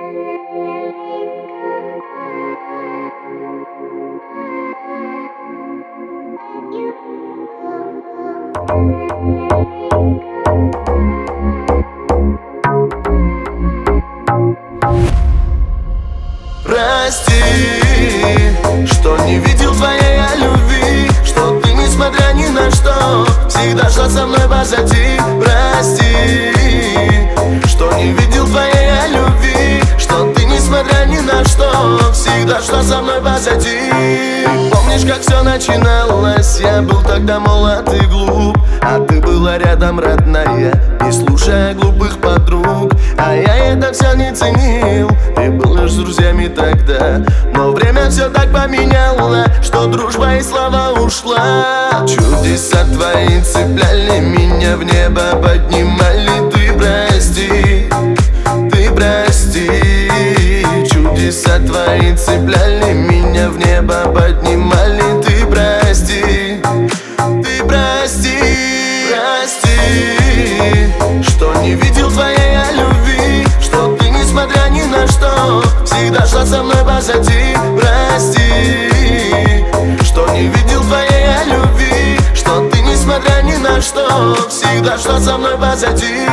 Прости, что не видел твоей любви, что ты, несмотря ни на что, всегда шла со мной позади. Прости, что не видел твоей любви, что ты, несмотря ни на что, всегда шла со мной позади. Помнишь, как все начиналось? Я был тогда молод и глуп, а ты была рядом, родная, не слушая глупых подруг. А я это все не ценил и был лишь с друзьями тогда. Но время все так поменяло, что дружба и слава ушла. Чудеса твои цепляли меня, в небо поднимали. Ты прости, ты прости. Чудеса твои цепляли меня, в небо поднимали. Ты прости, ты прости. Прости, что не видел твоей любви, что ты, несмотря ни на что, всегда шла со мной позади. Прости, что не видел твоей любви, что ты, несмотря ни на что, всегда шла со мной позади.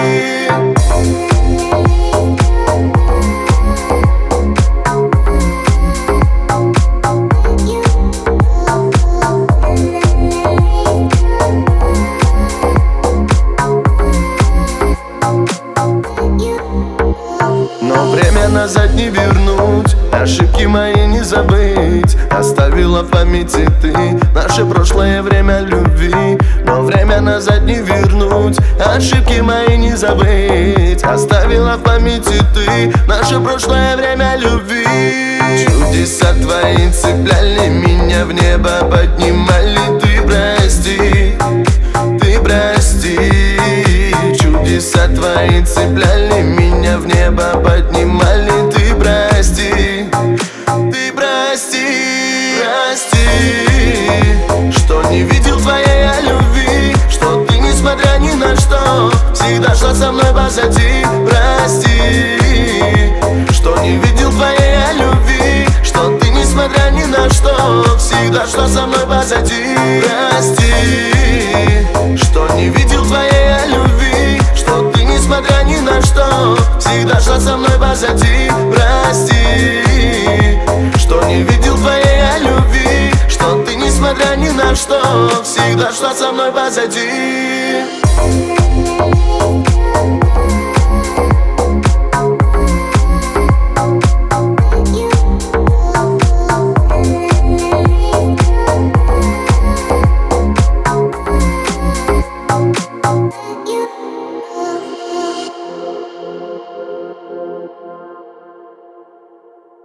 Но время назад не вернуть, ошибки мои не забыть. Оставила в памяти ты наше прошлое время любви. Но время назад не вернуть, ошибки мои не забыть. Оставила в памяти ты наше прошлое время любви. Чудеса твои цепляли меня, в небо поднимали. Ты прости, ты прости. Чудеса твои цепляли меня, в небо поднимали. Ты прости, ты прости. Прости, что не видел твоей любви, что ты, несмотря ни на что, всегда шла со мной позади. Прости, что не видел твоей любви, что ты, несмотря ни на что, всегда шла со мной позади. Прости, что не видел твоей любви, что ты, несмотря ни на что, всегда шла со мной позади. Прости, что не видел твоей любви, что ты, несмотря ни на что, всегда шла со мной позади.